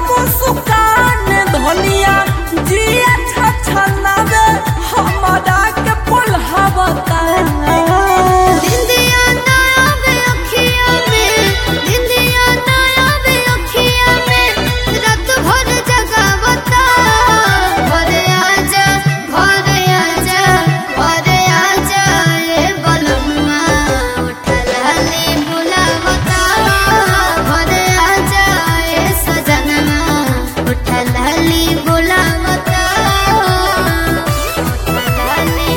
मुस्कान धनिया जिया छछनावे हमारा के पुल्हावता निंदिया ना आवे अखिया में, निंदिया ना आवे अखिया में, रात भर जगावता। घरे आजा, घरे आजा, घरे आजा ए बलनुआ उठलाली बुलावता। घरे आजा ए सजनवा उठलाली बुलावता। उठलाली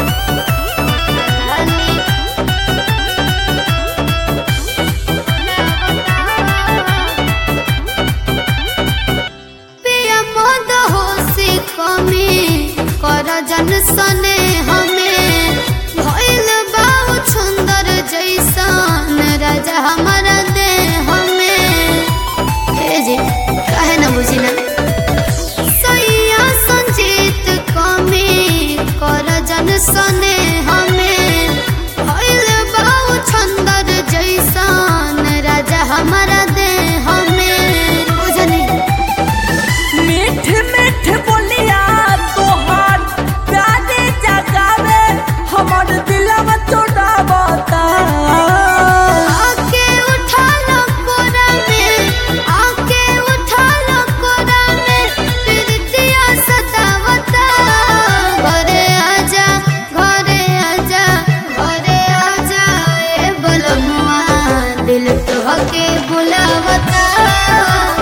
पिया मद होशी कमी कर जन सने हमें भइल बाहु सुंदर जैसन राजा हमारा दे हमें। हे जी काहे ना बुझी ना सैया संजीत कमी कर जन सने हमें भइल बाहु सुंदर जैसन राजा हमारा दे हमें। बुझनी मीठ मीठ बोलिया तोहार प्यारे जगावे हमर दिलवा चोरावता आके उठा लो कोरा में, आके उठा लो कोरा में, प्रीतिया सतावता। घरे आजा, घरे आजा, घरे आजा ए बलनुआ दिल तोहके बुलावता।